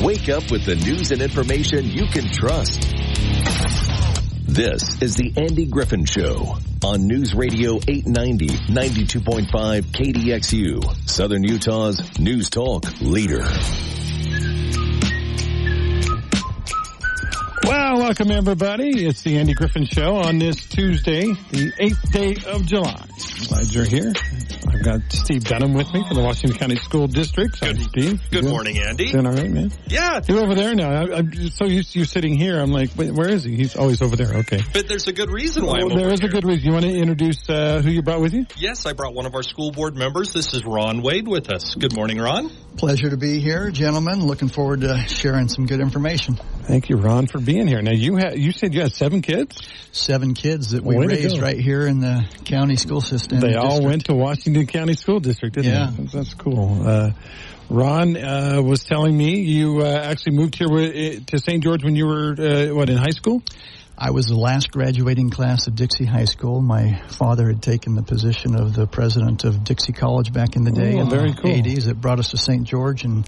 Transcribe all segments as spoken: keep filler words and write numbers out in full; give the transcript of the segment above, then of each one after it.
Wake up with the news and information you can trust. This is the Andy Griffin Show on News Radio eight ninety, ninety-two point five K D X U, Southern Utah's News Talk leader. Well, welcome everybody. It's the Andy Griffin Show on this Tuesday, the eighth day of July. Glad you're here. I've got Steve Dunham with me from the Washington County School District. Hi, Steve. Good Good morning, Andy. Doing all right, man? Yeah. You're over there now. I, I'm so used to you sitting here. I'm like, wait, where is he? He's always over there. Okay. But there's a good reason why well, I'm over There is here. a good reason. You want to introduce uh, who you brought with you? Yes, I brought one of our school board members. This is Ron Wade with us. Good morning, Ron. Pleasure to be here, gentlemen. Looking forward to sharing some good information. Thank you, Ron, for being here. Now, you had you said you had seven kids? Seven kids that we Way to raised go. right here in the county school system. They all district. went to Washington County School District, didn't Yeah. they? That's cool. Uh, Ron uh, was telling me you uh, actually moved here with, to Saint George when you were, uh, what, in high school? I was the last graduating class of Dixie High School. My father had taken the position of the president of Dixie College back in the day Oh, in very the cool. eighties. It brought us to Saint George, and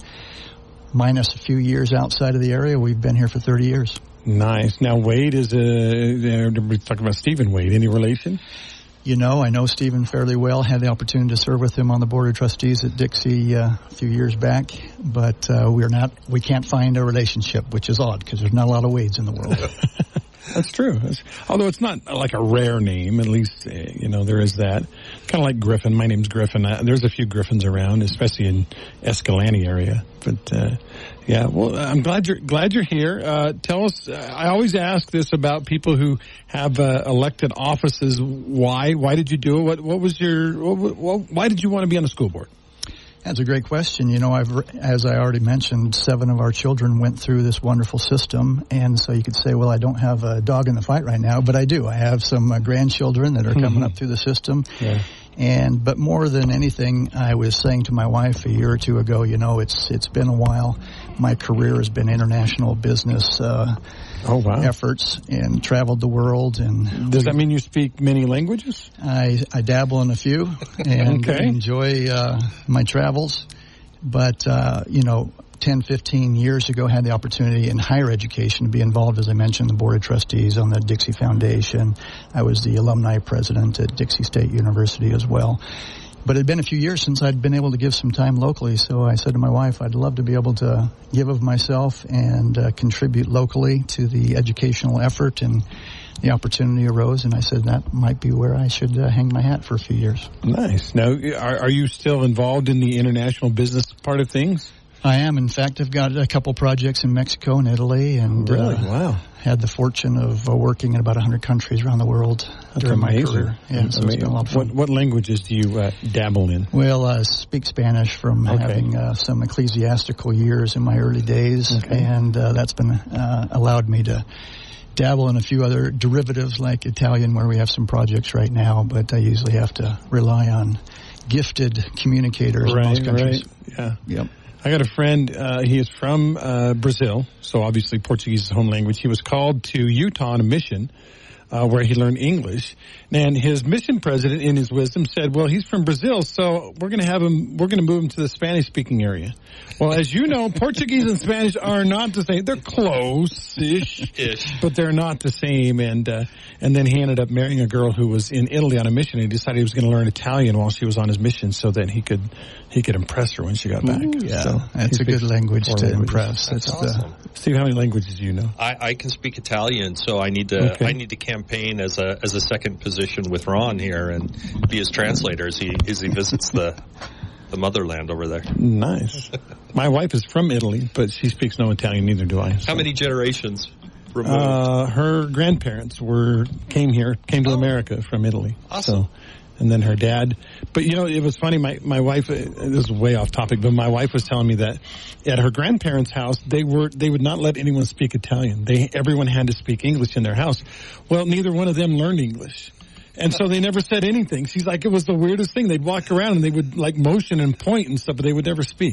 minus a few years outside of the area, we've been here for thirty years. Nice. Now, Wade is a, uh, we're talking about Stephen Wade. Any relation? You know, I know Stephen fairly well. Had the opportunity to serve with him on the board of trustees at Dixie uh, a few years back, but uh, we're not. We can't find a relationship, which is odd because there's not a lot of Wades in the world. That's true. That's, although it's not like a rare name, at least, uh, you know, there is that. Kind of like Griffin. My name's Griffin. Uh, there's a few Griffins around, especially in Escalante area. But, uh, yeah, well, I'm glad you're, glad you're here. Uh, tell us, uh, I always ask this about people who have, uh, elected offices. Why? Why did you do it? What, what was your, what, what, why did you want to be on the school board? That's a great question. You know, I've, as I already mentioned, seven of our children went through this wonderful system, and so you could say, well, I don't have a dog in the fight right now, but I do. I have some uh, grandchildren that are coming up through the system. Yeah. And, but more than anything, I was saying to my wife a year or two ago, you know, it's, it's been a while. My career has been international business, uh, Oh, wow. efforts and traveled the world. And Does that mean you speak many languages? I, I dabble in a few and Okay. enjoy uh, my travels. But, uh, you know, ten, fifteen years ago, had the opportunity in higher education to be involved, as I mentioned, in the board of trustees on the Dixie Foundation. I was the alumni president at Dixie State University as well. But it had been a few years since I'd been able to give some time locally, so I said to my wife, I'd love to be able to give of myself and uh, contribute locally to the educational effort, and the opportunity arose, and I said that might be where I should uh, hang my hat for a few years. Nice. Now, are, are you still involved in the international business part of things? I am. In fact, I've got a couple projects in Mexico and Italy, and Really? uh, Wow. had the fortune of uh, working in about one hundred countries around the world That's during my amazing. career. Yeah, That's so it's been a amazing. lot of fun. What, what languages do you uh, dabble in? Well, I uh, speak Spanish from Okay. having uh, some ecclesiastical years in my early days, Okay. and uh, that's been uh, allowed me to dabble in a few other derivatives like Italian, where we have some projects right now, but I usually have to rely on gifted communicators in most countries. right. Yeah. Yep. I got a friend, uh, he is from uh, Brazil, so obviously Portuguese is home language. He was called to Utah on a mission uh, where he learned English. And his mission president, in his wisdom, said, well, he's from Brazil, so we're going to have him, we're going to move him to the Spanish-speaking area. Well, as you know, Portuguese and Spanish are not the same. They're close-ish, Ish. but they're not the same. And uh, and then he ended up marrying a girl who was in Italy on a mission, and he decided he was going to learn Italian while she was on his mission so that he could he could impress her when she got back. Ooh, yeah, So that's he a good speaks language four to languages. impress. That's the- awesome. Steve, how many languages do you know? I, I can speak Italian, so I need to Okay. I need to campaign as a as a second position with Ron here and be his translator as he as he visits the the motherland over there. Nice. My wife is from Italy, but she speaks no Italian, neither do I. so. How many generations removed? Uh, her grandparents were came here, came to Oh. America from Italy. Awesome. So, and then her dad. But you know, it was funny. My my wife. uh, This is way off topic, but my wife was telling me that at her grandparents' house, they were they would not let anyone speak Italian. They everyone had to speak English in their house. Well, neither one of them learned English. And so they never said anything. She's like, it was the weirdest thing. They'd walk around and they would like motion and point and stuff, but they would never speak.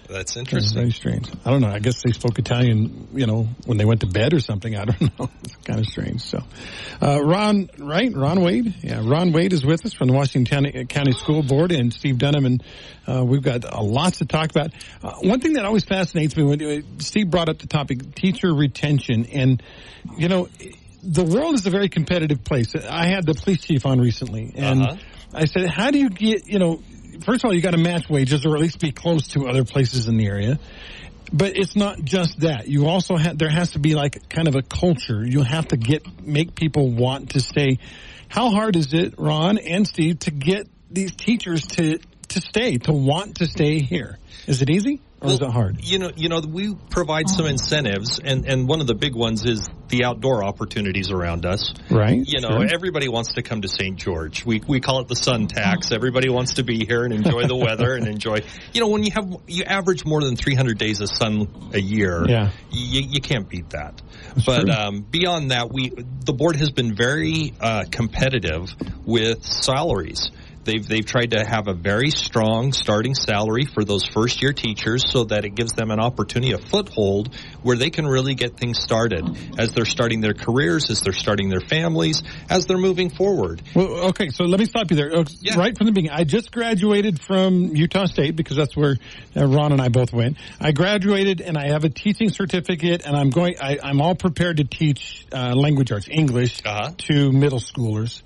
That's That's interesting. very strange. I don't know. I guess they spoke Italian, you know, when they went to bed or something. I don't know. It's kind of strange. So, uh, Ron, right? Ron Wade? Yeah, Ron Wade is with us from the Washington County, County School Board, and Steve Dunham, and uh, we've got uh, lots to talk about. Uh, one thing that always fascinates me when uh, Steve brought up the topic, teacher retention, and, you know, the world is a very competitive place. I had the police chief on recently, and Uh-huh. I said, how do you get, you know, first of all, you got to match wages or at least be close to other places in the area. But it's not just that. You also have, there has to be like kind of a culture. You have to get, make people want to stay. How hard is it, Ron and Steve, to get these teachers to, to stay, to want to stay here? Is it easy? Or well, is it hard? You know, you know, we provide some incentives, and, and one of the big ones is the outdoor opportunities around us. Right. You know, sure. everybody wants to come to Saint George. We we call it the sun tax. Everybody wants to be here and enjoy the weather and enjoy. You know, when you have you average more than three hundred days of sun a year, yeah. you, you can't beat that. That's but um, beyond that, we the board has been very uh, competitive with salaries. They've they've tried to have a very strong starting salary for those first year teachers so that it gives them an opportunity, a foothold where they can really get things started as they're starting their careers, as they're starting their families, as they're moving forward. Well, okay, so let me stop you there. Yeah. Right from the beginning, I just graduated from Utah State because that's where uh, Ron and I both went. I graduated and I have a teaching certificate, and I'm going. I, I'm all prepared to teach uh, language arts, English, Uh-huh. to middle schoolers.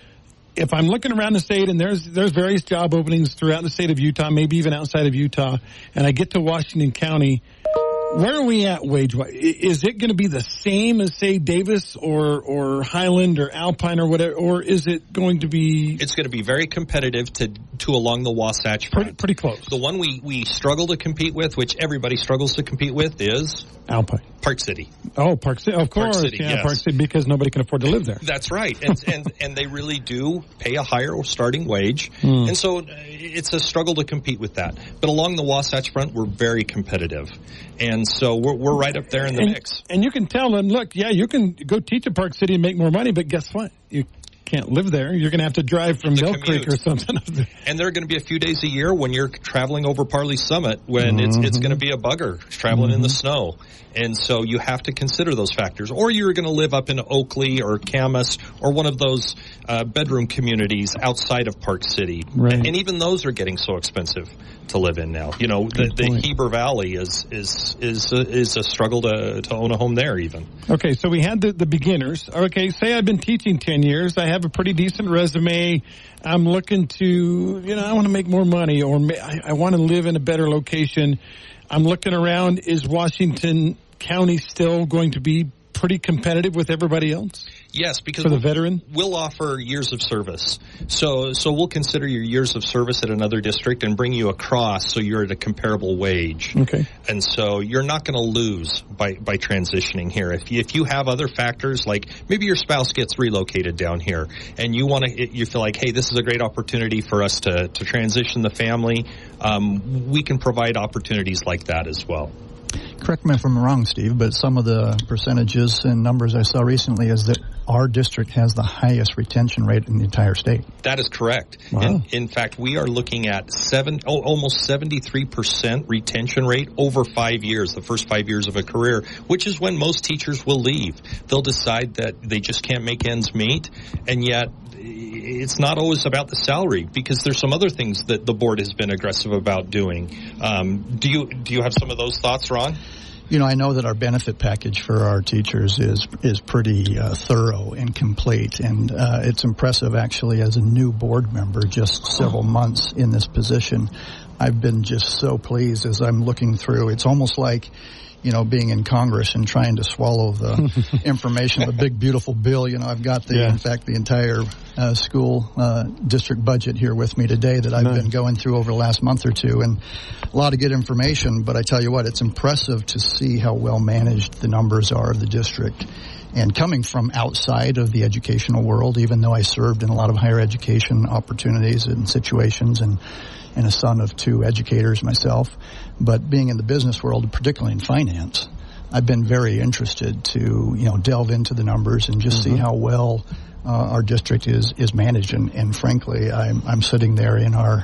If I'm looking around the state and there's there's various job openings throughout the state of Utah, maybe even outside of Utah, and I get to Washington County, where are we at wage-wise? Is it going to be the same as, say, Davis or or Highland or Alpine or whatever, or is it going to be... It's going to be very competitive to to along the Wasatch Pretty, Front. pretty close. The one we, we struggle to compete with, which everybody struggles to compete with, is Alpine. Park City. Oh, Park City, of course. Park City, yeah, yes. Park City, because nobody can afford to live there. That's right. And and, and they really do pay a higher starting wage. Mm. And so it's a struggle to compete with that. But along the Wasatch Front, we're very competitive. And so we're, we're right up there in the and, mix. And you can tell them, look, yeah, you can go teach at Park City and make more money, but guess what? You can't live there. You're going to have to drive from The Mill commute. Creek or something. And there are going to be a few days a year when you're traveling over Parley Summit when Mm-hmm. it's it's going to be a bugger traveling mm-hmm. in the snow. And so you have to consider those factors. Or you're going to live up in Oakley or Camas or one of those uh, bedroom communities outside of Park City. Right. And, and even those are getting so expensive to live in now. You know, the, the Heber Valley is is is a, is a struggle to to own a home there even. Okay, so we had the, the beginners. Okay, say I've been teaching ten years. I have a pretty decent resume. I'm looking to, you know, I want to make more money, or I, I want to live in a better location. I'm looking around. Is Washington County still going to be pretty competitive with everybody else? Yes, because for the we'll, veteran, we'll offer years of service. So, so we'll consider your years of service at another district and bring you across so you're at a comparable wage. Okay. And so you're not going to lose by, by transitioning here. If you, if you have other factors, like maybe your spouse gets relocated down here and you want to, you feel like, hey, this is a great opportunity for us to, to transition the family. Um, we can provide opportunities like that as well. Correct me if I'm wrong, Steve, but some of the percentages and numbers I saw recently is that our district has the highest retention rate in the entire state. That is correct. Wow. In, in fact, we are looking at seven, oh, almost seventy-three percent retention rate over five years, the first five years of a career, which is when most teachers will leave. They'll decide that they just can't make ends meet, and yet it's not always about the salary because there's some other things that the board has been aggressive about doing. Um, do you do you have some of those thoughts, Ron? You know, I know that our benefit package for our teachers is is pretty uh, thorough and complete, and uh, it's impressive actually as a new board member, just several months in this position. I've been just so pleased as I'm looking through. It's almost like, you know, being in Congress and trying to swallow the information, the big, beautiful bill. You know, I've got the, yeah. in fact, the entire uh, school uh, district budget here with me today that I've nice. been going through over the last month or two, and a lot of good information. But I tell you what, it's impressive to see how well managed the numbers are of the district. And coming from outside of the educational world, even though I served in a lot of higher education opportunities and situations, and and a son of two educators myself, but being in the business world, particularly in finance, I've been very interested to, you know, delve into the numbers and just mm-hmm. see how well uh, our district is is managed. And, and frankly, I'm I'm sitting there in our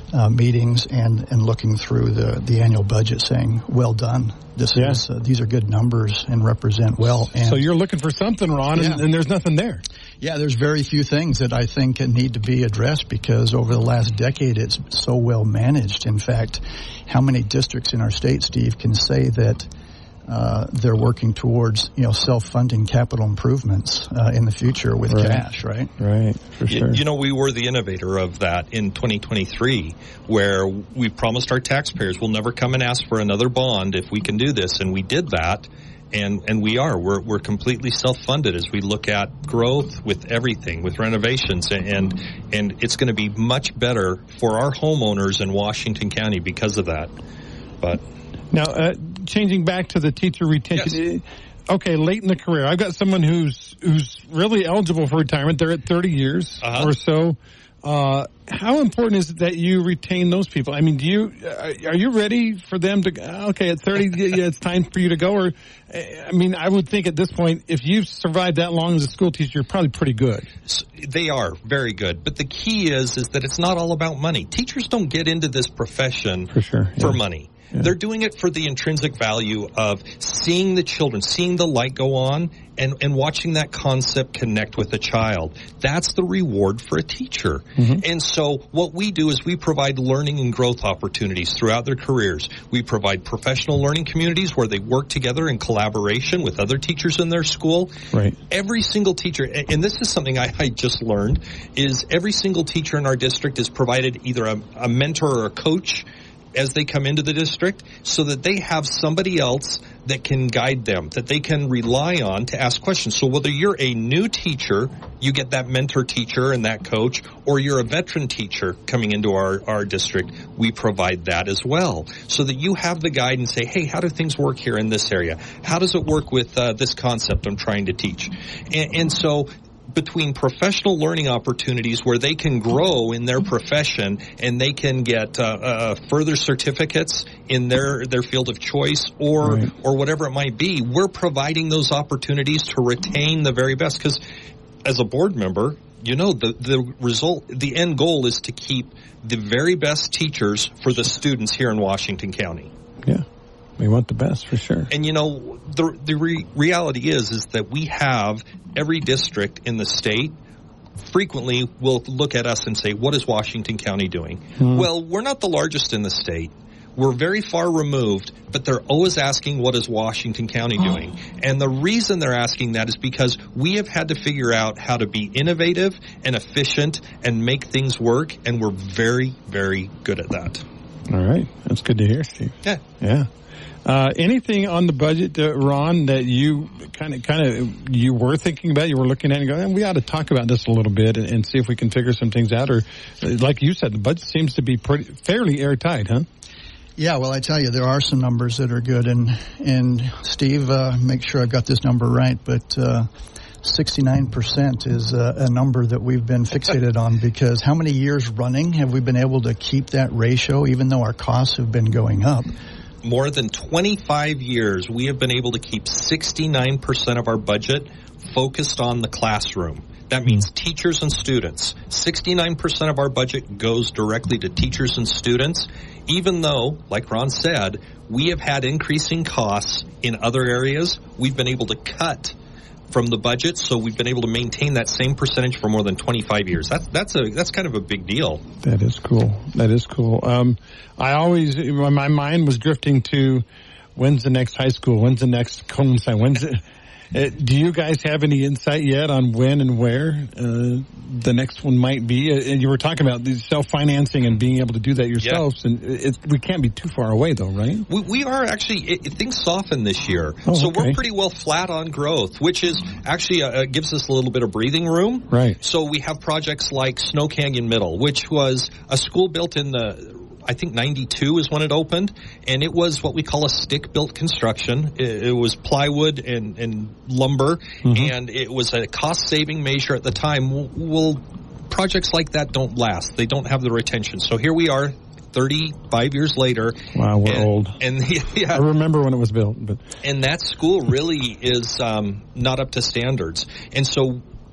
uh, meetings and, and looking through the, the annual budget saying, well done. This yeah. is, uh, these are good numbers and represent well. And so you're looking for something, Ron, yeah. and, and there's nothing there. Yeah, there's very few things that I think need to be addressed because over the last decade it's so well managed. In fact, how many districts in our state, Steve, can say that uh, they're working towards, you know, self-funding capital improvements uh, in the future with right. cash, right? Right, for sure. You, you know, we were the innovator of that in twenty twenty-three, where we promised our taxpayers we'll never come and ask for another bond if we can do this, and we did that. And and we are. We're we're completely self-funded as we look at growth with everything, with renovations, and and it's going to be much better for our homeowners in Washington County because of that. But now, uh, changing back to the teacher retention. Yes. Okay, late in the career, I've got someone who's who's really eligible for retirement. They're at thirty years uh-huh. or so. Uh, how important is it that you retain those people? I mean, do you, are you ready for them to, okay, at thirty, yeah, it's time for you to go? Or, I mean, I would think at this point, if you've survived that long as a school teacher, you're probably pretty good. They are very good. But the key is, is that it's not all about money. Teachers don't get into this profession for sure, yeah. for money. Yeah. They're doing it for the intrinsic value of seeing the children, seeing the light go on, and, and watching that concept connect with a child. That's the reward for a teacher. Mm-hmm. And so what we do is we provide learning and growth opportunities throughout their careers. We provide professional learning communities where they work together in collaboration with other teachers in their school. Right. Every single teacher, and this is something I, I just learned, is every single teacher in our district is provided either a, a mentor or a coach as they come into the district so that they have somebody else that can guide them, that they can rely on to ask questions. So whether you're a new teacher, you get that mentor teacher and that coach, or you're a veteran teacher coming into our, our district, we provide that as well. So that you have the guide and say, hey, how do things work here in this area? How does it work with uh, this concept I'm trying to teach? And, and so between professional learning opportunities where they can grow in their profession and they can get uh, uh, further certificates in their, their field of choice or right. or whatever it might be, we're providing those opportunities to retain the very best. Because as a board member, you know, the, the result, the end goal is to keep the very best teachers for the students here in Washington County. Yeah. We want the best for sure. And you know, the the re- reality is is that we have every district in the state frequently will look at us and say, what is Washington County doing? Hmm. Well, we're not the largest in the state. We're very far removed, but they're always asking, what is Washington County doing? And the reason they're asking that is because we have had to figure out how to be innovative and efficient and make things work, and we're very, very good at that. All right. That's good to hear, Steve. Yeah. Yeah. Uh, anything on the budget, uh, Ron, that you kind of, kind of, you were thinking about, you were looking at and going, we ought to talk about this a little bit and, and see if we can figure some things out? Or, like you said, the budget seems to be pretty, fairly airtight, huh? Yeah, well, I tell you, there are some numbers that are good. And, and Steve, uh, make sure I've got this number right, but, uh, sixty-nine percent is a, a number that we've been fixated on because how many years running have we been able to keep that ratio even though our costs have been going up? More than twenty-five years, we have been able to keep sixty-nine percent of our budget focused on the classroom. That means teachers and students. sixty-nine percent of our budget goes directly to teachers and students, even though, like Ron said, we have had increasing costs in other areas. We've been able to cut from the budget, so we've been able to maintain that same percentage for more than twenty-five years. That's that's a that's kind of a big deal. That is cool. That is cool. Um, I always, my mind was drifting to, when's the next high school? When's the next coincide? When's it? Uh, do you guys have any insight yet on when and where uh, the next one might be? Uh, and you were talking about the self-financing and being able to do that yourselves, yeah. and it, we can't be too far away, though, right? We, we are actually, it, it, things soften this year. Oh, so okay. We're pretty well flat on growth, which is actually uh, gives us a little bit of breathing room. Right. So we have projects like Snow Canyon Middle, which was a school built in the I think ninety-two is when it opened, and it was what we call a stick-built construction. It, it was plywood and, and lumber, mm-hmm. and it was a cost-saving measure at the time. Well, projects like that don't last. They don't have the retention. So here we are, thirty-five years later. Wow, we're and, old. And yeah, I remember when it was built. But and that school really is um, not up to standards. And so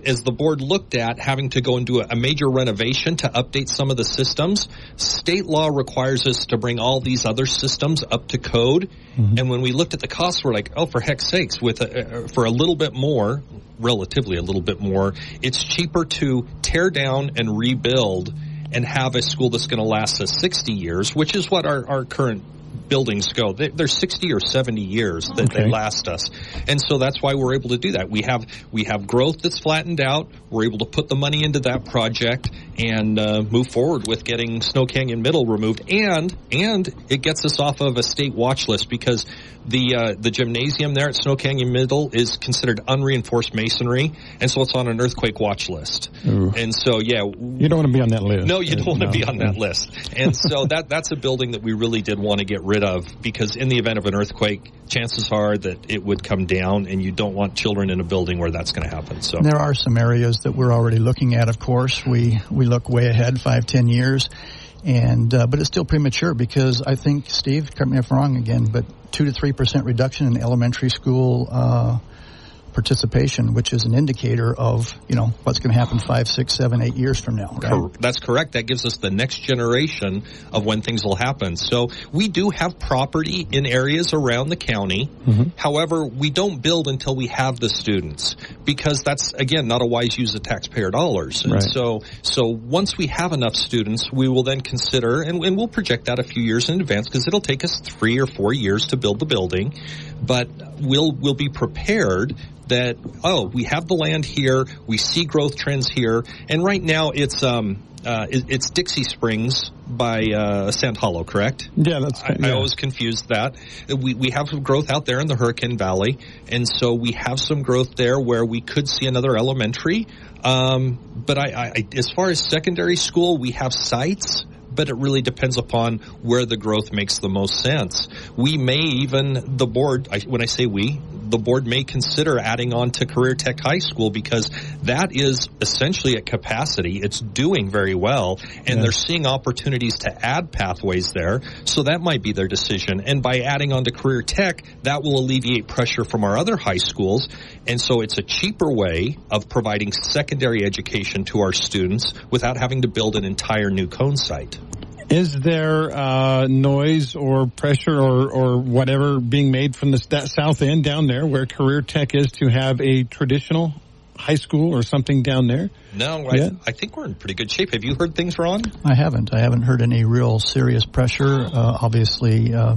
as the board looked at having to go and do a, a major renovation to update some of the systems, state law requires us to bring all these other systems up to code. Mm-hmm. And when we looked at the costs, we're like, oh, for heck's sakes, with a, uh, for a little bit more, relatively a little bit more, it's cheaper to tear down and rebuild and have a school that's going to last us sixty years, which is what our, our current buildings go. They're sixty or seventy years that okay. they last us. And so that's why we're able to do that. We have we have growth that's flattened out. We're able to put the money into that project and uh, move forward with getting Snow Canyon Middle removed. And and it gets us off of a state watch list because the uh, the gymnasium there at Snow Canyon Middle is considered unreinforced masonry, and so it's on an earthquake watch list. Ooh. And so, yeah. You don't want to be on that list. No, you don't want no. to be on that list. And so that that's a building that we really did want to get rid of because in the event of an earthquake, chances are that it would come down, and you don't want children in a building where that's going to happen. So there are some areas that we're already looking at, of course. We, we look way ahead, five, ten years. And uh, but it's still premature because I think, Steve, correct me if I'm wrong again, but two to three percent reduction in elementary school uh, participation, which is an indicator of, you know, what's going to happen five, six, seven, eight years from now. Right? That's correct. That gives us the next generation of when things will happen. So we do have property in areas around the county. Mm-hmm. However, we don't build until we have the students because that's, again, not a wise use of taxpayer dollars. And right. so so once we have enough students, we will then consider, and, and we'll project that a few years in advance because it'll take us three or four years to build the building. But we'll we'll be prepared that, oh, we have the land here, we see growth trends here, and right now it's um uh it, it's Dixie Springs by uh Sand Hollow, correct? Yeah, that's I, yeah. I always confused that. We we have some growth out there in the Hurricane Valley, and so we have some growth there where we could see another elementary. Um, but I, I as far as secondary school, we have sites. But it really depends upon where the growth makes the most sense. We may even, the board, I, when I say we, the board may consider adding on to Career Tech High School because that is essentially at capacity. It's doing very well, and yeah. they're seeing opportunities to add pathways there. So that might be their decision. And by adding on to Career Tech, that will alleviate pressure from our other high schools. And so it's a cheaper way of providing secondary education to our students without having to build an entire new cone site. Is there uh, noise or pressure or, or whatever being made from the st- south end down there where Career Tech is to have a traditional high school or something down there? No, I, I think we're in pretty good shape. Have you heard things, Ron? I haven't. I haven't heard any real serious pressure. Uh, obviously, uh,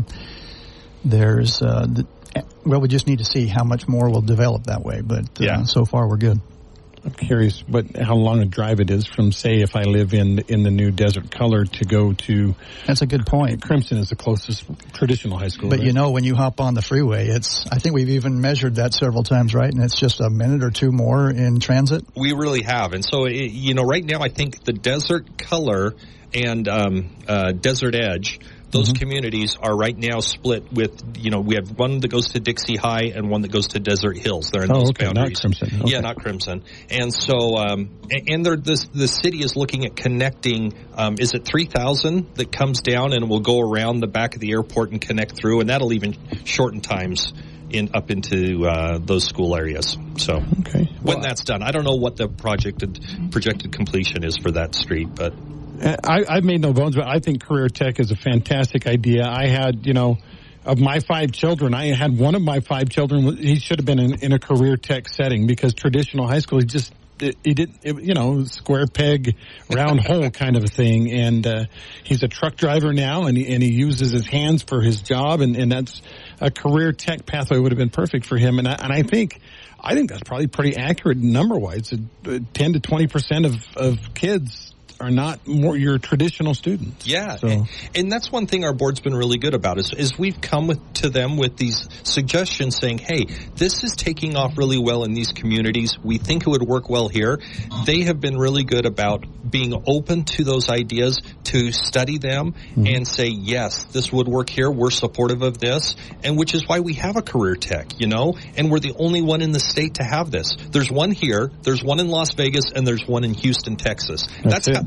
there's, uh, the, well, we just need to see how much more will develop that way. But uh, yeah. so far, we're good. I'm curious what how long a drive it is from, say, if I live in in the new Desert Color to go to. That's a good point. Crimson is the closest traditional high school. But right? you know, when you hop on the freeway, it's. I think we've even measured that several times, right? And it's just a minute or two more in transit. We really have, and so it, you know, right now I think the Desert Color and um, uh, Desert Edge. Those mm-hmm. communities are right now split with, you know, we have one that goes to Dixie High and one that goes to Desert Hills. They're in oh, those okay. boundaries. Not Crimson. Okay. Yeah, not Crimson. And so, um, and they're, this, the city is looking at connecting, um, is it three thousand that comes down and will go around the back of the airport and connect through, and that'll even shorten times in up into uh, those school areas. So okay. when well, that's done, I don't know what the projected projected completion is for that street, but. I, I've made no bones, but I think Career Tech is a fantastic idea. I had, you know, of my five children, I had one of my five children, he should have been in, in a Career Tech setting because traditional high school, he just, it, he did, it, you know, square peg, round hole kind of a thing. And uh, he's a truck driver now, and he, and he uses his hands for his job, and, and that's a Career Tech pathway would have been perfect for him. And I, and I think, I think that's probably pretty accurate number-wise. ten to twenty percent of, of kids are not more your traditional students. Yeah, so. and, and that's one thing our board's been really good about is, is we've come with, to them with these suggestions saying, hey, this is taking off really well in these communities. We think it would work well here. They have been really good about being open to those ideas, to study them mm-hmm. and say, yes, this would work here. We're supportive of this, and which is why we have a Career Tech, you know, and we're the only one in the state to have this. There's one here, there's one in Las Vegas, and there's one in Houston, Texas. That's, that's how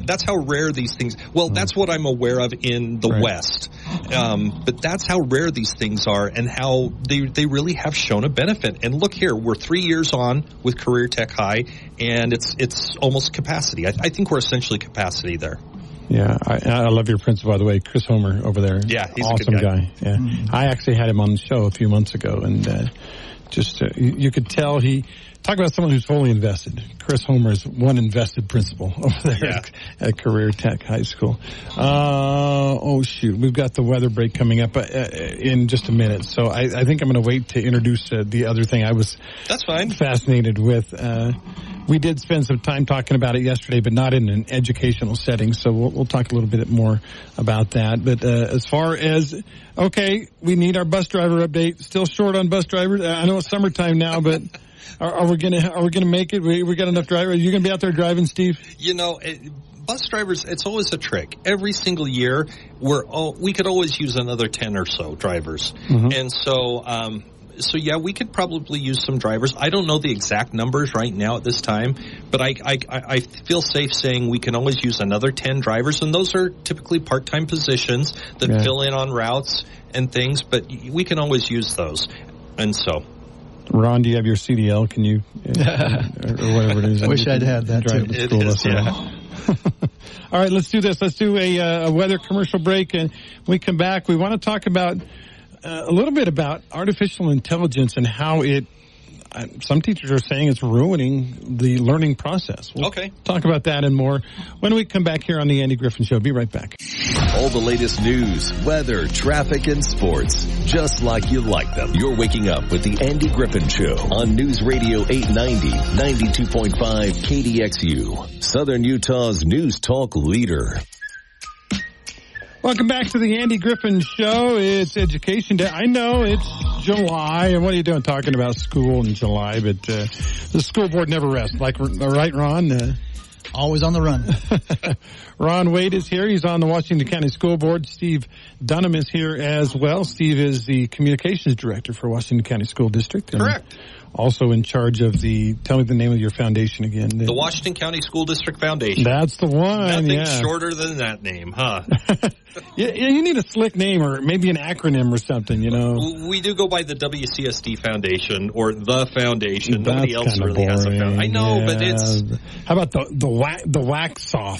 that's how rare these things. Well, that's what I'm aware of in the Right. West. Um, but that's how rare these things are, and how they they really have shown a benefit. And look here, we're three years on with Career Tech High, and it's it's almost capacity. I, I think we're essentially capacity there. Yeah, I, I love your principal, by the way, Chris Homer over there. Yeah, he's a awesome good guy. Yeah, mm-hmm. I actually had him on the show a few months ago, and uh, just uh, you, you could tell he talk about someone who's fully invested. Chris Homer is one invested principal over there Yeah. at, at Career Tech High School. Uh, oh shoot, we've got the weather break coming up uh, in just a minute, so I, I think I'm going to wait to introduce uh, the other thing I was That's fine. fascinated with. Uh, we did spend some time talking about it yesterday, but not in an educational setting, so we'll, we'll talk a little bit more about that. But uh, as far as, okay, we need our bus driver update. Still short on bus drivers. Uh, I know it's summertime now, but are, are we gonna are we gonna make it? We we got enough drivers. Are you gonna be out there driving, Steve? You know, it, bus drivers, it's always a trick. Every single year, we're all, we could always use another ten or so drivers. Mm-hmm. And so, um, so yeah, we could probably use some drivers. I don't know the exact numbers right now at this time, but I, I, I feel safe saying we can always use another ten drivers, and those are typically part-time positions that Yeah. fill in on routes and things, but we can always use those. And so... Ron, do you have your C D L? Can you, uh, or whatever it is? I wish I'd had that drive too. to It school is, as well. All right, let's do this. Let's do a, uh, a weather commercial break, and when we come back, we want to talk about uh, a little bit about artificial intelligence and how it. Uh, some teachers are saying it's ruining the learning process. We'll Okay. talk about that and more when we come back here on the Andy Griffin Show. Be right back. All the latest news, weather, traffic, and sports, just like you like them. You're waking up with the Andy Griffin Show on News Radio eight ninety, ninety-two point five K D X U, Southern Utah's news talk leader. Welcome back to the Andy Griffin Show. It's Education Day. I know it's July, and what are you doing talking about school in July? But uh, the school board never rests. Like, right, Ron? Uh, Always on the run. Ron Wade is here. He's on the Washington County School Board. Steve Dunham is here as well. Steve is the communications director for Washington County School District. Correct. Also in charge of the, tell me the name of your foundation again. The Washington County School District Foundation. That's the one. Nothing yeah. shorter than that name, huh? yeah, you need a slick name or maybe an acronym or something, you know. We do go by the W C S D Foundation or the Foundation. That's Nobody else really boring. has a foundation. I know, yeah. but it's... How about the the wax, the wax off?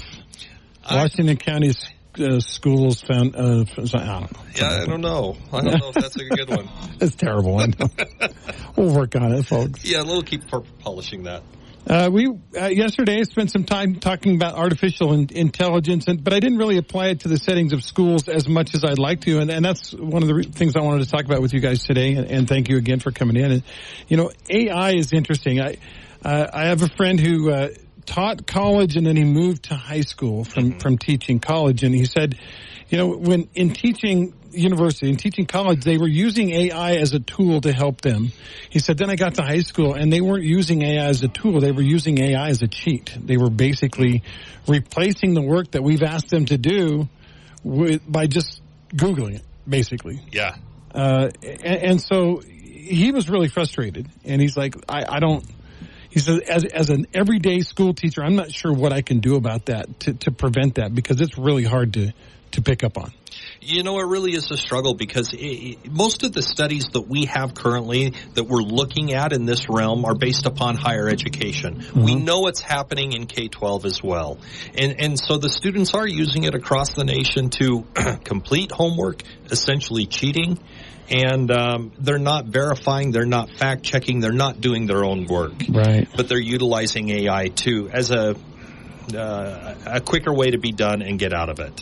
I, Washington County uh, Schools found. Uh, I don't know. Yeah, I don't know. I don't know if that's a good one. It's terrible. I know. We'll work on it, folks. Yeah, we'll keep polishing that. Uh, we uh, yesterday I spent some time talking about artificial in- intelligence, and, but I didn't really apply it to the settings of schools as much as I'd like to, and, and that's one of the re- things I wanted to talk about with you guys today. And, and thank you again for coming in. And you know, A I is interesting. I uh, I have a friend who uh, taught college, and then he moved to high school from mm-hmm. from teaching college, and he said, you know, when in teaching university and teaching college, they were using A I as a tool to help them. He said, then I got to high school and they weren't using A I as a tool. They were using A I as a cheat. They were basically replacing the work that we've asked them to do with, by just Googling it, basically. Yeah. Uh, and, and so he was really frustrated. And he's like, I, I don't, he says, as, as an everyday school teacher, I'm not sure what I can do about that to, to prevent that because it's really hard to, to pick up on. You know, it really is a struggle because it, it, most of the studies that we have currently that we're looking at in this realm are based upon higher education. Mm-hmm. We know it's happening in K twelve as well. And, and so the students are using it across the nation to complete homework, essentially cheating. And um, they're not verifying, they're not fact-checking, they're not doing their own work. Right. But they're utilizing A I, too, as a, uh, a quicker way to be done and get out of it.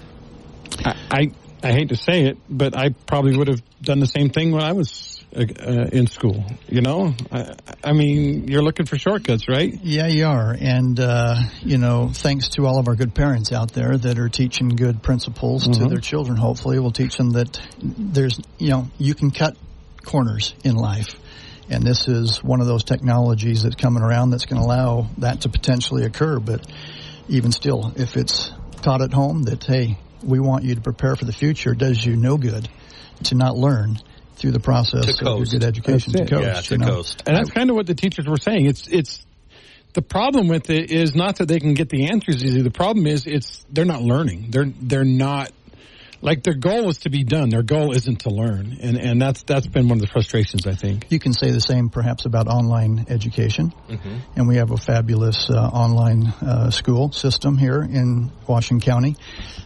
I, I I hate to say it, but I probably would have done the same thing when I was uh, uh, in school. You know, I, I mean, you're looking for shortcuts, right? Yeah, you are. And, uh, you know, thanks to all of our good parents out there that are teaching good principles mm-hmm. to their children, hopefully, we'll teach them that there's, you know, you can cut corners in life. And this is one of those technologies that's coming around that's going to allow that to potentially occur. But even still, if it's taught at home that, hey, we want you to prepare for the future, it does you no good to not learn through the process of your good education to coast. Yeah, to you know? coast. And that's kind of what the teachers were saying. It's it's the problem with it is not that they can get the answers easy. The problem is it's they're not learning. They're they're not like their goal is to be done. Their goal isn't to learn, and and that's that's been one of the frustrations, I think. You can say the same perhaps about online education, Mm-hmm. and we have a fabulous uh, online uh, school system here in Washington County.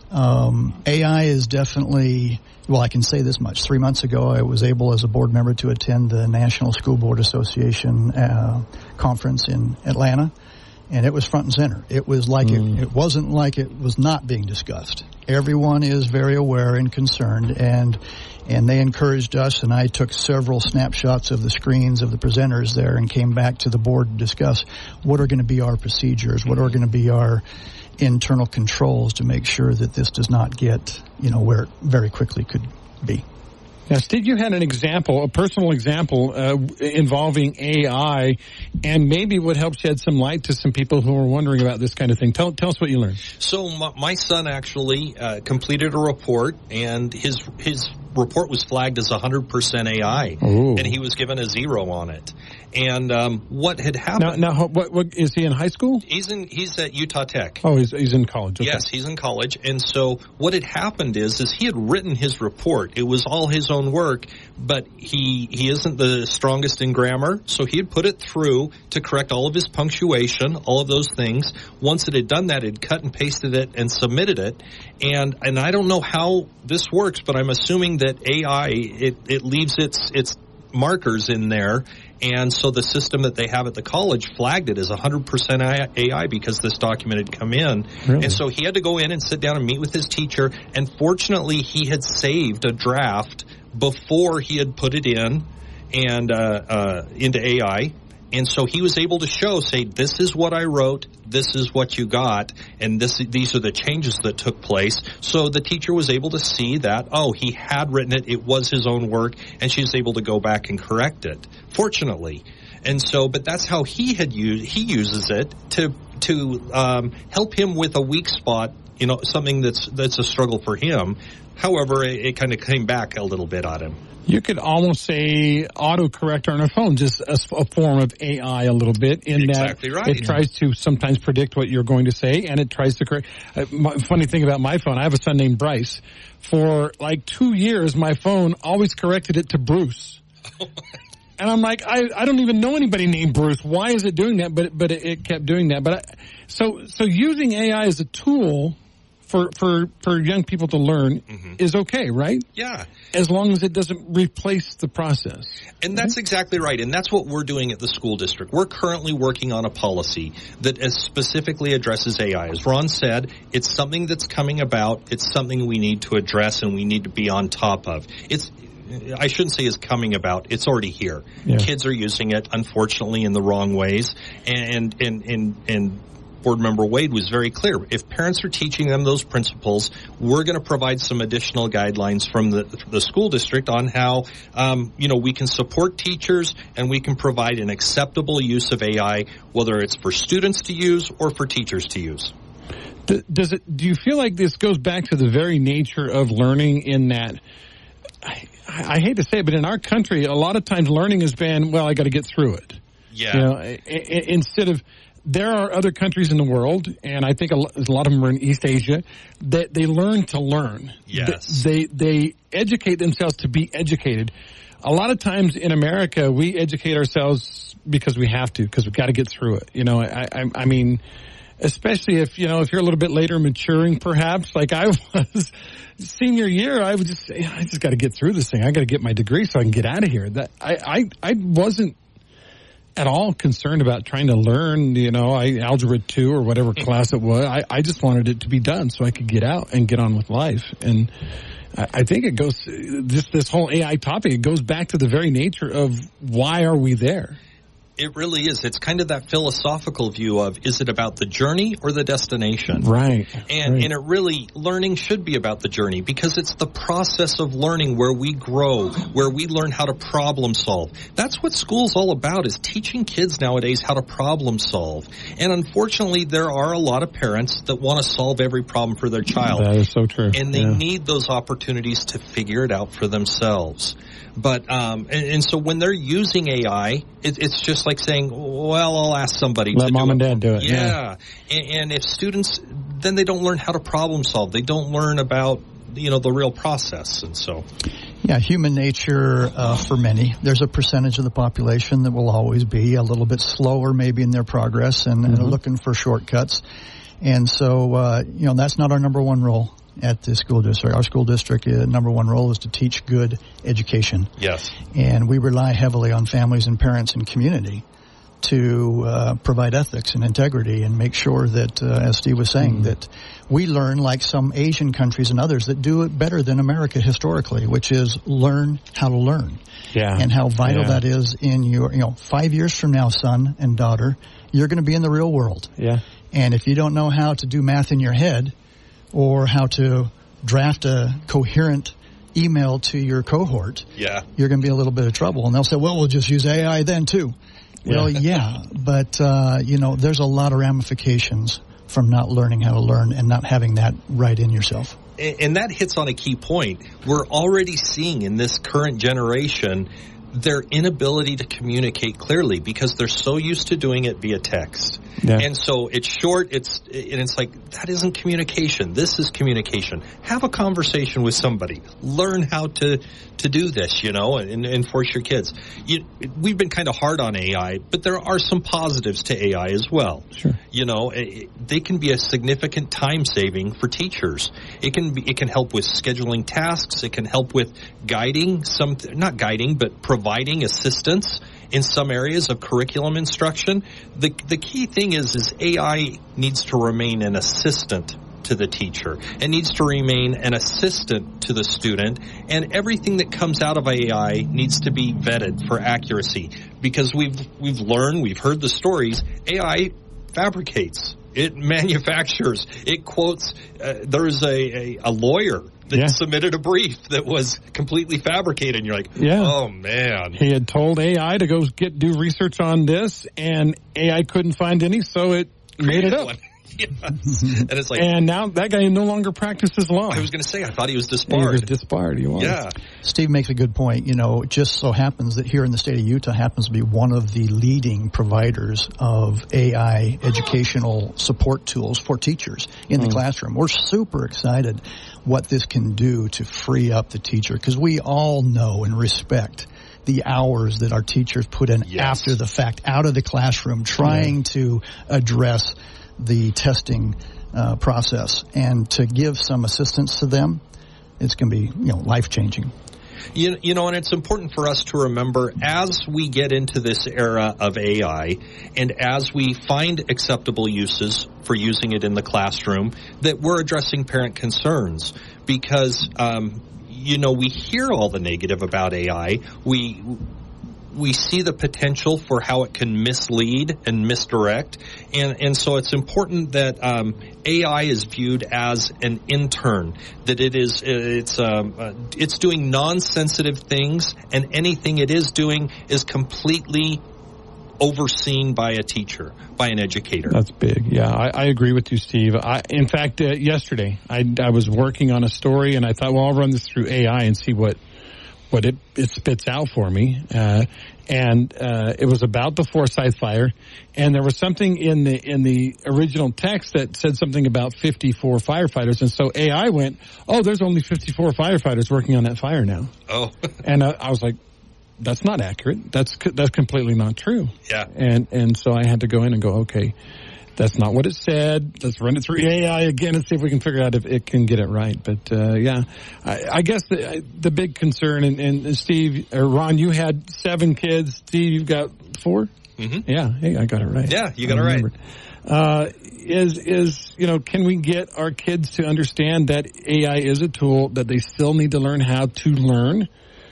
Um, A I is definitely, well, I can say this much. Three months ago, I was able as a board member to attend the National School Board Association uh, conference in Atlanta, and it was front and center. It was like Mm. it, it wasn't like it was not being discussed. Everyone is very aware and concerned, and and they encouraged us, and I took several snapshots of the screens of the presenters there and came back to the board to discuss what are going to be our procedures, what are going to be our internal controls to make sure that this does not get, you know, where it very quickly could be. Now, Steve, you had an example, a personal example uh, involving A I, and maybe would help shed some light to some people who are wondering about this kind of thing. Tell, tell us what you learned. So my, my son actually uh, completed a report, and his his report was flagged as one hundred percent A I, Ooh. and he was given a zero on it. And um, what had Now, happened? now what, what, is he in high school? He's in he's at Utah Tech. Oh, he's he's in college. Okay. Yes, he's in college. And so what had happened is, is he had written his report. It was all his own work, but he, he isn't the strongest in grammar. So he had put it through to correct all of his punctuation, all of those things. Once it had done that, it cut and pasted it and submitted it. And, and I don't know how this works, but I'm assuming that A I, it, it leaves its, its markers in there. And so the system that they have at the college flagged it as one hundred percent A I because this document had come in. Really? And so he had to go in and sit down and meet with his teacher. And fortunately, he had saved a draft before he had put it in and uh, uh, into A I. And so he was able to show, say, this is what I wrote, this is what you got, and this these are the changes that took place. So the teacher was able to see that, oh, he had written it, it was his own work, and she was able to go back and correct it, fortunately. And so, but that's how he had used, he uses it to to um, help him with a weak spot, you know, something that's that's a struggle for him. However, it, it kind of came back a little bit on him. You could almost say autocorrect on a phone, just a, a form of A I a little bit in Exactly that right. it tries to sometimes predict what you're going to say, and it tries to correct. Uh, my, funny thing about my phone, I have a son named Bryce. For like two years, my phone always corrected it to Bruce. And I'm like, I, I don't even know anybody named Bruce. Why is it doing that? But but it, it kept doing that. But I, so so using A I as a tool for for for young people to learn mm-hmm. is okay, right? Yeah. As long as it doesn't replace the process. And that's exactly right. And that's what we're doing at the school district. We're currently working on a policy that is specifically addresses A I. As Ron said, it's something that's coming about. It's something we need to address and we need to be on top of. It's I shouldn't say is coming about. It's already here. Yeah. Kids are using it, unfortunately, in the wrong ways. And and and and Board Member Wade was very clear. If parents are teaching them those principles, we're going to provide some additional guidelines from the the school district on how um, you know we can support teachers and we can provide an acceptable use of A I, whether it's for students to use or for teachers to use. Does it? Do you feel like this goes back to the very nature of learning in that? I, I hate to say it, but in our country, a lot of times learning has been, well, I got to get through it. Yeah. You know, I, I, instead of, there are other countries in the world, and I think a lot, a lot of them are in East Asia, that they learn to learn. Yes. They, they educate themselves to be educated. A lot of times in America, we educate ourselves because we have to, because we've got to get through it. You know, I, I, I mean, especially if, you know, if you're a little bit later maturing, perhaps, like I was senior year, I would just say, I just got to get through this thing. I got to get my degree so I can get out of here. That I, I, I wasn't at all concerned about trying to learn, you know, I, algebra two or whatever class it was. I, I just wanted it to be done so I could get out and get on with life. And I, I think it goes, this, this whole A I topic, it goes back to the very nature of why are we there? It really is. It's kind of that philosophical view of, is it about the journey or the destination? Right. And right. and it really, learning should be about the journey because it's the process of learning where we grow, where we learn how to problem solve. That's what school's all about, is teaching kids nowadays how to problem solve. And unfortunately, there are a lot of parents that want to solve every problem for their child. That is so true. And they yeah. need those opportunities to figure it out for themselves. But, um, and, and so when they're using A I, it, it's just like like saying, well, I'll ask somebody Let to mom do and it. dad do it. Yeah. yeah. And, and if students, then they don't learn how to problem solve. They don't learn about, you know, the real process. And so. Yeah, human nature uh, for many. There's a percentage of the population that will always be a little bit slower maybe in their progress and, mm-hmm. and looking for shortcuts. And so, uh, you know, that's not our number one role at the school district. Our school district uh, number one role is to teach good education. Yes. And we rely heavily on families and parents and community to uh, provide ethics and integrity and make sure that, uh, as Steve was saying, mm-hmm. that we learn like some Asian countries and others that do it better than America historically, which is learn how to learn. Yeah. And how vital yeah. that is in your, you know, five years from now, son and daughter, you're going to be in the real world. Yeah. And if you don't know how to do math in your head or how to draft a coherent email to your cohort, yeah. you're going to be in a little bit of trouble. And they'll say, well, we'll just use A I then too. Well, yeah, yeah but, uh, you know, there's a lot of ramifications from not learning how to learn and not having that right in yourself. And that hits on a key point. We're already seeing in this current generation their inability to communicate clearly because they're so used to doing it via text. Yeah. And so it's short, it's and it's like, that isn't communication. This is communication. Have a conversation with somebody. Learn how to, to do this, you know, and, and force your kids. You, we've been kind of hard on A I, but there are some positives to A I as well. Sure. You know, it, they can be a significant time saving for teachers. It can be, it can help with scheduling tasks. It can help with guiding some, not guiding, but providing assistance in some areas of curriculum instruction. The the key thing is is A I needs to remain an assistant to the teacher. It needs to remain an assistant to the student, and everything that comes out of A I needs to be vetted for accuracy because we've we've learned, we've heard the stories, A I fabricates. It manufactures. It quotes. Uh, there's a, a, a lawyer that yeah. submitted a brief that was completely fabricated. And you're like, yeah. oh, man. He had told A I to go get do research on this, and A I couldn't find any, so it made it up. One. Yes. And it's like, and now that guy no longer practices law. I was going to say, I thought he was disbarred. He was disbarred. He was. Yeah. Steve makes a good point. You know, it just so happens that here in the state of Utah happens to be one of the leading providers of A I educational support tools for teachers in the mm. classroom. We're super excited what this can do to free up the teacher because we all know and respect the hours that our teachers put in yes. after the fact, out of the classroom, trying yeah. to address the testing uh, process, and to give some assistance to them, it's going to be, you know, life-changing. You, you know, and it's important for us to remember as we get into this era of A I and as we find acceptable uses for using it in the classroom, that we're addressing parent concerns because, um, you know, we hear all the negative about A I. We we see the potential for how it can mislead and misdirect. And, and so it's important that um, A I is viewed as an intern, that it is, it's, um, uh, it's doing non-sensitive things, and anything it is doing is completely overseen by a teacher, by an educator. That's big. Yeah, I, I agree with you, Steve. I, in fact, uh, yesterday I, I was working on a story, and I thought, well, I'll run this through A I and see what what it, it spits out for me. Uh, and uh, it was about the Forsyth Fire, and there was something in the in the original text that said something about fifty-four firefighters, and so A I went, oh, there's only fifty-four firefighters working on that fire now. Oh. And uh, I was like, that's not accurate. That's that's completely not true. Yeah. And and so I had to go in and go, okay, that's not what it said. Let's run it through A I again and see if we can figure out if it can get it right. But uh, yeah, I, I guess the the big concern, and, and Steve or Ron, you had seven kids. Steve, you've got four. Mm-hmm. Yeah, hey, I got it right. Yeah, you got it right. Uh, is is you know, can we get our kids to understand that A I is a tool that they still need to learn how to learn,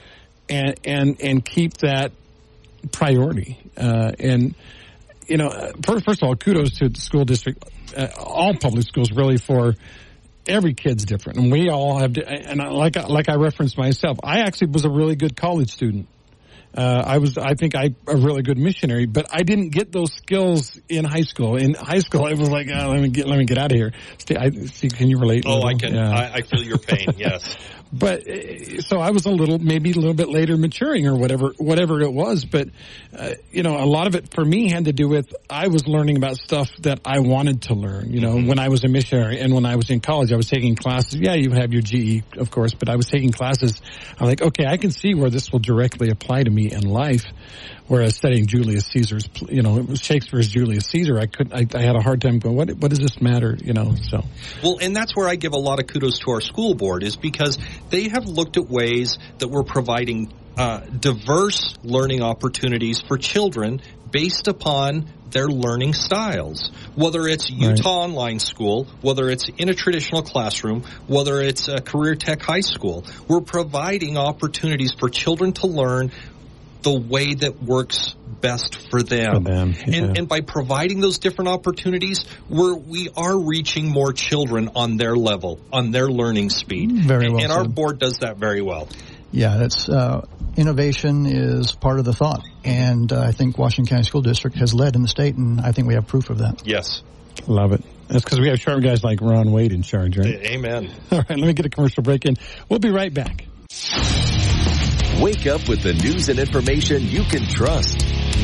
and and and keep that priority uh, and. You know, first, first of all, kudos to the school district, uh, all public schools really, for every kid's different. And we all have, to, and like, like I referenced myself, I actually was a really good college student. Uh, I was, I think I, a really good missionary, but I didn't get those skills in high school. In high school, I was like, oh, let me get, let me get out of here. Stay, I, see, can you relate? Oh, I can, yeah. I, I feel your pain, yes. But uh, so I was a little, maybe a little bit later maturing or whatever, whatever it was. But, uh, you know, a lot of it for me had to do with I was learning about stuff that I wanted to learn. You know, mm-hmm. when I was a missionary and when I was in college, I was taking classes. Yeah, you have your G E, of course, but I was taking classes. I'm like, okay, I can see where this will directly apply to me in life. Whereas studying Julius Caesar's, you know, it was Shakespeare's Julius Caesar. I couldn't. I, I had a hard time going. What? What does this matter? You know. So. Well, and that's where I give a lot of kudos to our school board, is because they have looked at ways that we're providing uh, diverse learning opportunities for children based upon their learning styles. Whether it's Utah right. Online School, whether it's in a traditional classroom, whether it's a Career Tech High School, we're providing opportunities for children to learn the way that works best for them. For them yeah. and, and by providing those different opportunities, we're, we are reaching more children on their level, on their learning speed. Very well and, and our said. board does that very well. Yeah, that's uh, innovation is part of the thought. And uh, I think Washington County School District has led in the state, and I think we have proof of that. Yes. Love it. That's because we have sharp guys like Ron Wade in charge, right? Amen. All right, let me get a commercial break in. We'll be right back. Wake up with the news and information you can trust.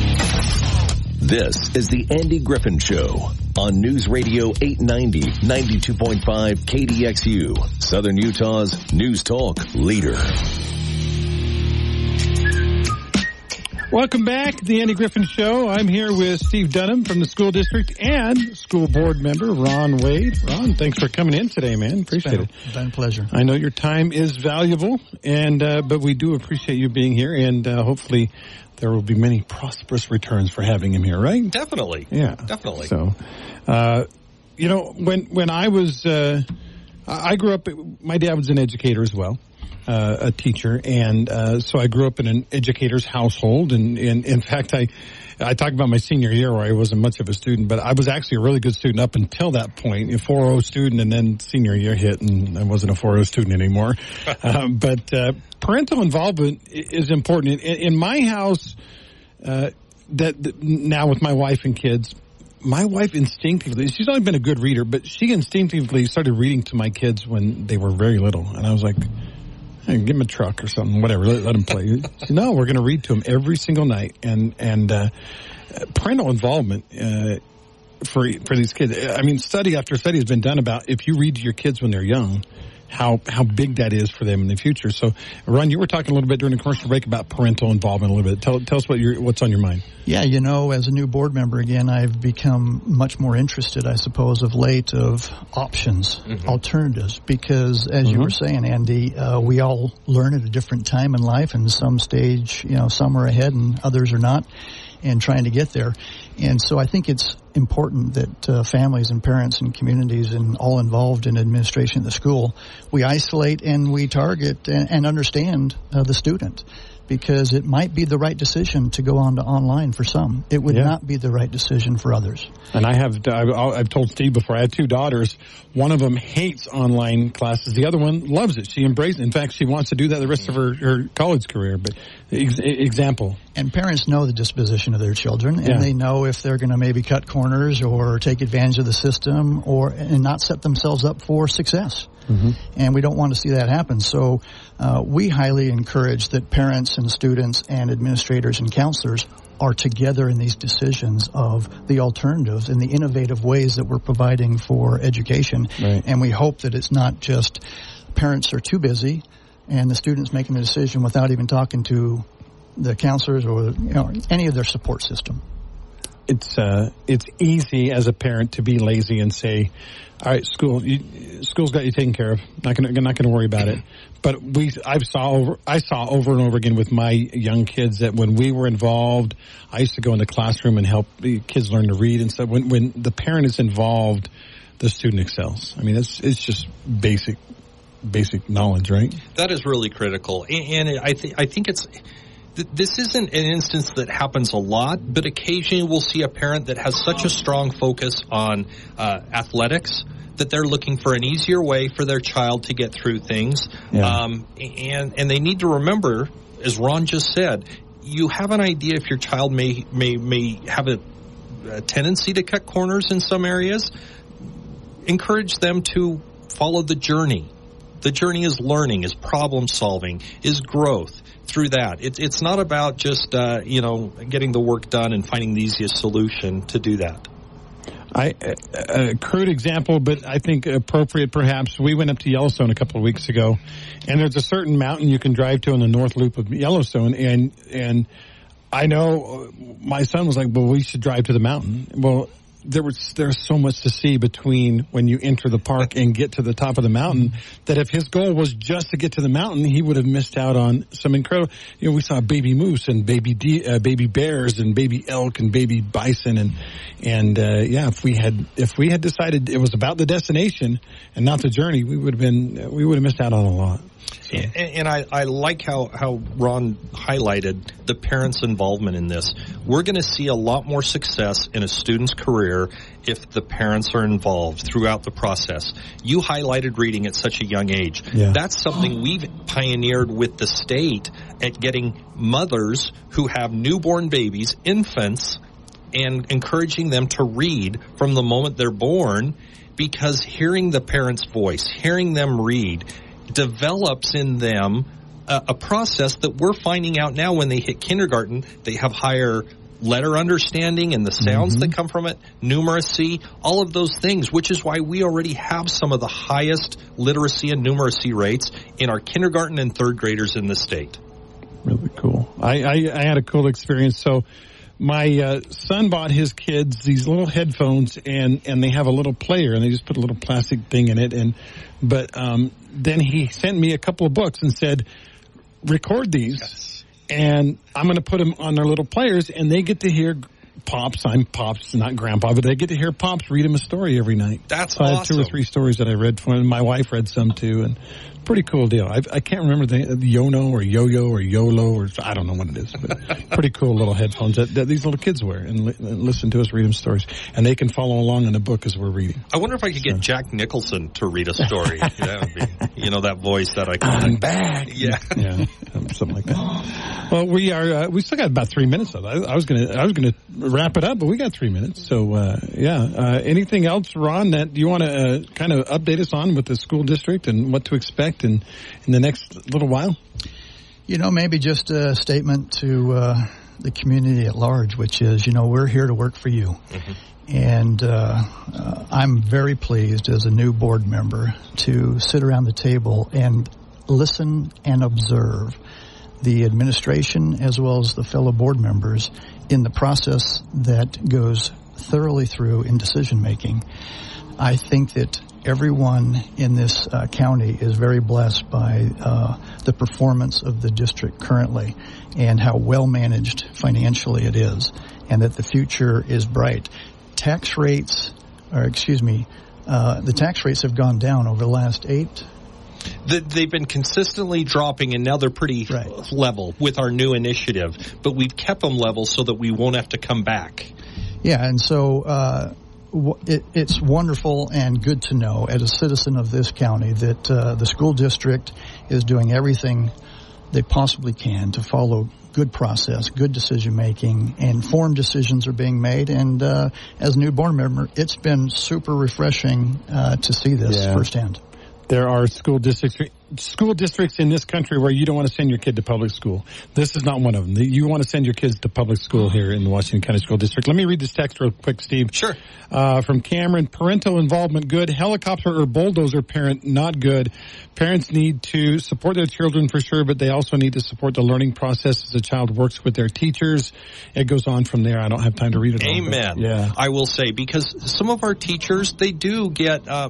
This is the Andy Griffin Show on News Radio eight ninety, ninety-two point five K D X U, Southern Utah's news talk leader. Welcome back to the Andy Griffin Show. I'm here with Steve Dunham from the school district and school board member Ron Wade. Ron, thanks for coming in today, man. Appreciate it. It's been a pleasure. I know your time is valuable, and uh, but we do appreciate you being here, and uh, hopefully there will be many prosperous returns for having him here, right? Definitely. Yeah. Definitely. So, uh, you know, when when I was, uh, I grew up, my dad was an educator as well. Uh, a teacher, and uh, so I grew up in an educator's household, and, and in fact, I I talk about my senior year where I wasn't much of a student, but I was actually a really good student up until that point, a four oh student, and then senior year hit, and I wasn't a four oh student anymore. um, but uh, parental involvement is important. In, in my house, uh, that, that now with my wife and kids, my wife instinctively, she's only been a good reader, but she instinctively started reading to my kids when they were very little, and I was like, hey, give him a truck or something, whatever. Let, let him play. She said, no, we're going to read to him every single night. And and uh, parental involvement uh, for for these kids. I mean, study after study has been done about if you read to your kids when they're young, how how big that is for them in the future. So, Ron, you were talking a little bit during the commercial break about parental involvement a little bit. Tell tell us what you're, what's on your mind. Yeah, you know, as a new board member, again, I've become much more interested, I suppose, of late of options, mm-hmm. alternatives, because as mm-hmm. you were saying, Andy, uh, we all learn at a different time in life, and some stage, you know, some are ahead and others are not, and trying to get there. And so I think it's important that uh, families and parents and communities and all involved in administration of the school, we isolate and we target and, and understand uh, the student. Because it might be the right decision to go on to online for some. It would yeah. not be the right decision for others. And I have, I've told Steve before, I had two daughters. One of them hates online classes. The other one loves it. She embraces it. In fact, she wants to do that the rest of her, her college career. But ex- example. And parents know the disposition of their children, and yeah. they know if they're going to maybe cut corners or take advantage of the system or and not set themselves up for success. Mm-hmm. And we don't want to see that happen. So uh, we highly encourage that parents and students and administrators and counselors are together in these decisions of the alternatives and the innovative ways that we're providing for education. Right. And we hope that it's not just parents are too busy and the students making a decision without even talking to the counselors or you know, any of their support system. It's uh, it's easy as a parent to be lazy and say, "All right, school, you, school's got you taken care of. Not gonna, not gonna worry about it." But we, I saw over, I saw over and over again with my young kids that when we were involved, I used to go in the classroom and help the kids learn to read and stuff. When when the parent is involved, the student excels. I mean, it's it's just basic basic knowledge, right? That is really critical, and, and I think I think it's. This isn't an instance that happens a lot, but occasionally we'll see a parent that has such a strong focus on uh, athletics that they're looking for an easier way for their child to get through things. Yeah. Um, and, and they need to remember, as Ron just said, you have an idea if your child may may, may have a, a tendency to cut corners in some areas. Encourage them to follow the journey. The journey is learning, is problem solving, is growth through that. It, it's not about just, uh, you know, getting the work done and finding the easiest solution to do that. I, a, a crude example, but I think appropriate perhaps. We went up to Yellowstone a couple of weeks ago, and there's a certain mountain you can drive to on the north loop of Yellowstone, and and I know my son was like, well, we should drive to the mountain. Well, there was there's so much to see between when you enter the park and get to the top of the mountain that if his goal was just to get to the mountain, he would have missed out on some incredible. You know, we saw baby moose and baby de- uh, baby bears and baby elk and baby bison and and uh, yeah, if we had if we had decided it was about the destination and not the journey, we would have been we would have missed out on a lot. So. And, and I, I like how, how Ron highlighted the parents' involvement in this. We're going to see a lot more success in a student's career if the parents are involved throughout the process. You highlighted reading at such a young age. Yeah. That's something we've pioneered with the state at getting mothers who have newborn babies, infants, and encouraging them to read from the moment they're born, because hearing the parent's voice, hearing them read, develops in them a, a process that we're finding out now when they hit kindergarten. They have higher letter understanding and the sounds mm-hmm. that come from it, numeracy, all of those things, which is why we already have some of the highest literacy and numeracy rates in our kindergarten and third graders in the state. Really cool. I, I, I had a cool experience. So my uh, son bought his kids these little headphones, and, and they have a little player, and they just put a little plastic thing in it. And but um, then he sent me a couple of books and said, record these, yes. and I'm going to put them on their little players, and they get to hear Pops. I'm Pops, not Grandpa, but they get to hear Pops read them a story every night. That's so awesome. I have two or three stories that I read for him. My wife read some too, and pretty cool deal. I, I can't remember the, the Yono or Yo-Yo or YOLO or I don't know what it is, but pretty cool little headphones that, that these little kids wear and, li- and listen to us read them stories, and they can follow along in the book as we're reading. I wonder if I could so. get Jack Nicholson to read a story. That would be, you know, that voice that I can. I'm back. Yeah, yeah, something like that. Well, we are. Uh, we still got about three minutes of it. I, I was gonna. I was gonna wrap it up, but we got three minutes. So uh, yeah. Uh, anything else, Ron, that you want to uh, kind of update us on with the school district and what to expect in in the next little while? You know, maybe just a statement to uh, the community at large, which is, you know, we're here to work for you. Mm-hmm. And uh, uh, I'm very pleased as a new board member to sit around the table and listen and observe the administration as well as the fellow board members in the process that goes thoroughly through in decision making. I think that everyone in this uh, county is very blessed by uh, the performance of the district currently and how well managed financially it is, and that the future is bright. Tax rates, or excuse me, uh, the tax rates have gone down over the last eight. The, they've been consistently dropping, and now they're pretty right. level with our new initiative. But we've kept them level so that we won't have to come back. Yeah, and so uh, w- it, it's wonderful and good to know as a citizen of this county that uh, the school district is doing everything they possibly can to follow good process, good decision making, informed decisions are being made. And uh, as a new board member, it's been super refreshing uh, to see this yeah. firsthand. There are school districts school districts in this country where you don't want to send your kid to public school. This is not one of them. You want to send your kids to public school here in the Washington County School District. Let me read this text real quick, Steve. Sure. Uh, from Cameron, parental involvement, good. Helicopter or bulldozer parent, not good. Parents need to support their children for sure, but they also need to support the learning process as the child works with their teachers. It goes on from there. I don't have time to read it all. Amen. Yeah. I will say, because some of our teachers, they do get uh,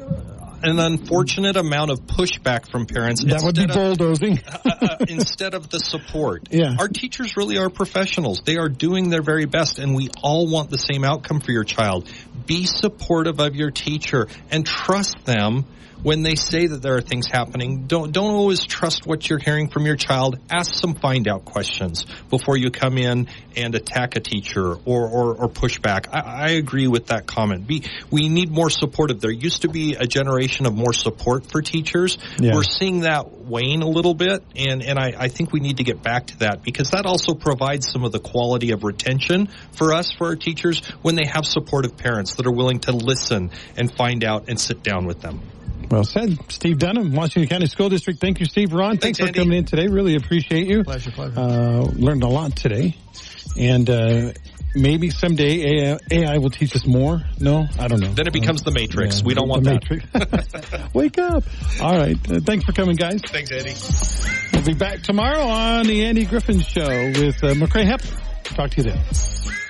an unfortunate amount of pushback from parents. That would be bulldozing. Of, uh, uh, instead of the support. Yeah. Our teachers really are professionals. They are doing their very best, and we all want the same outcome for your child. Be supportive of your teacher and trust them when they say that there are things happening. Don't don't always trust what you're hearing from your child. Ask some find-out questions before you come in and attack a teacher or, or, or push back. I, I agree with that comment. Be, we need more supportive. There used to be a generation of more support for teachers. Yeah. We're seeing that wane a little bit, and, and I, I think we need to get back to that, because that also provides some of the quality of retention for us, for our teachers, when they have supportive parents that are willing to listen and find out and sit down with them. Well said. Steve Dunham, Washington County School District. Thank you, Steve. Ron, thanks, thanks for Andy. coming in today. Really appreciate you. Pleasure, pleasure. Uh, learned a lot today. And uh, maybe someday A I will teach us more. No, I don't know. Then it becomes uh, the Matrix. Yeah, we don't want the that. Matrix. Wake up. All right. Uh, thanks for coming, guys. Thanks, Andy. We'll be back tomorrow on the Andy Griffin Show with uh, McCrae Hep. Talk to you then.